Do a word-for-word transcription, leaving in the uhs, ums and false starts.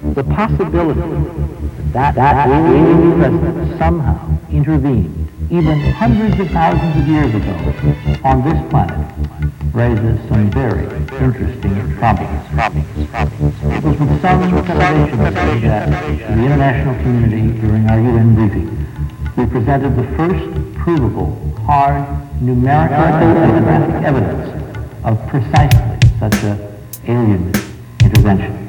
The possibility that that alien presence somehow intervened even hundreds of thousands of years ago on this planet raises some very interesting problems. It was with some trepidation that to the international community during our U N briefing, we presented the first provable, hard, numerical and graphic evidence of precisely such an alien intervention.